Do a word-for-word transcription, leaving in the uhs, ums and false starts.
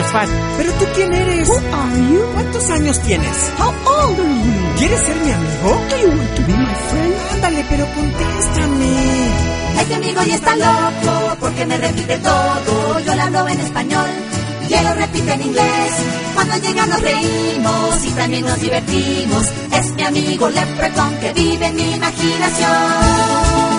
es fácil. ¿Pero tú quién eres? Who are you? ¿Cuántos años tienes? How old are you? ¿Quieres ser mi amigo? Do you want to be my friend? Ándale, pero contéstame. Este amigo ya está loco porque me repite todo. Yo le hablo en español y él lo repite en inglés. Cuando llega nos reímos y también nos divertimos. Es mi amigo Leprechaun que vive en mi imaginación.